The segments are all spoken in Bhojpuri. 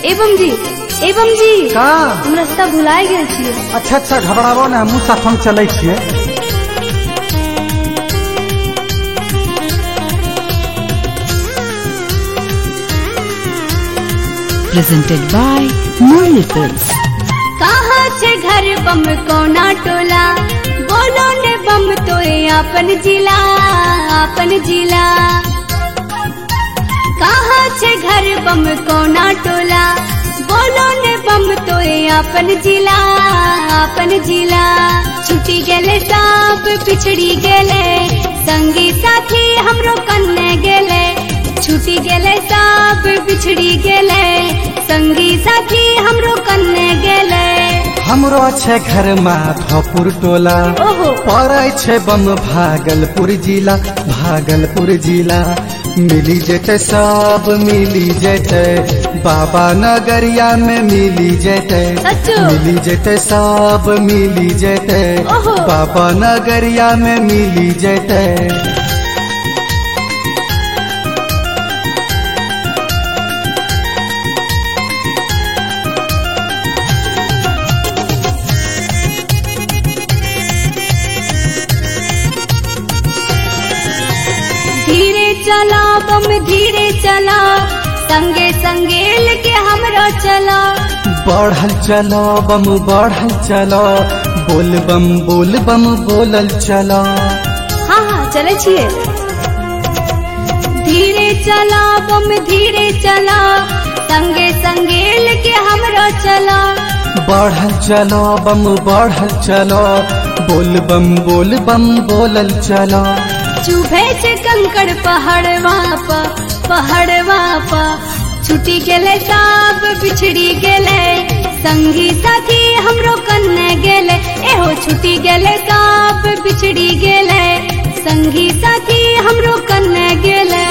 एवं जी का हम रास्ता भुलाए गेल छियै। अच्छा घबराबो ना, हमहूँ साथ हम चलै छियै। Presented by Murli Films. कहाँ छे घर बम कोना टोला, बोलो ने बम तोरे अपन जिला। कहाँ छे घर बम कोना टोला, बोलो ने बम तोरे अपन जिला। छुटी गेले सब पिछड़ी गेले, संगी साथी हमरो कन्ने गेले। छुटी गेले सब बिछड़ी गेले, संगी साथी हमरो कन्ने गेले। हमरो छे घर माधोपुर टोला, ओहो पड़ै छे बम भागलपुर जिला। मिली जेते सब मिली जेते, बाबा नगरिया में मिली जेते। सच्चो? मिली जेते सब मिली जेते, ओहो। बाबा नगरिया में मिली जेते। धीरे चला बम धीरे चला, संगे संगे लेके हमरो चला। बढ़ल चलो बम बढ़ल चलो, बोल बम बोलल चलो। हाँ चले छिए। धीरे चला बम धीरे चला, संगे संगे लेके हमरो चला। बढ़ल चलो बम बढ़ल चलो, बोल बम बोलल चलो। चुभे छे कंकड़ पहाड़वा पा, छुटी गेले सब बिछड़ी गेले, संगी साथी हमरो कन्ने गेले। एहो छुटी गेले सब बिछड़ी गेले, संगी साथी हमरो कन्ने गेले।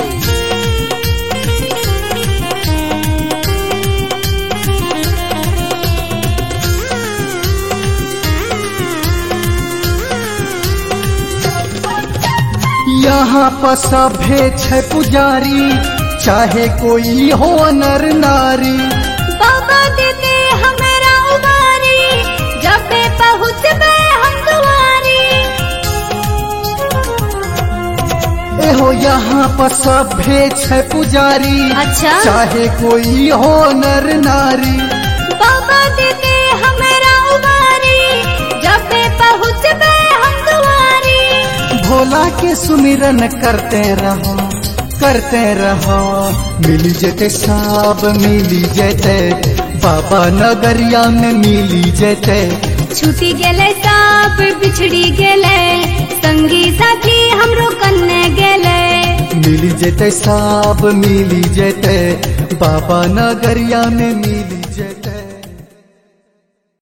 यहाँ पर सभे छे पुजारी, चाहे कोई हो नर नारी। बाबा देते हमरा उबारी, जब पहुँचबे हम दुआरी। एहो यहाँ पर सभे छे पुजारी, अच्छा? चाहे कोई हो नर नारी। बाबा देते हमरा उबारी, जब पहुँचबे हम दुआरी। भोला के सुमिरन करते रहो, मिली जेते सब मिली जेते, बाबा नगरिया में मिली जेते। छुटी गेले सब बिछड़ी गेले, संगी साथी हमरो कन्ने गेले। मिली जेते सब मिली जेते, बाबा नगरिया में मिली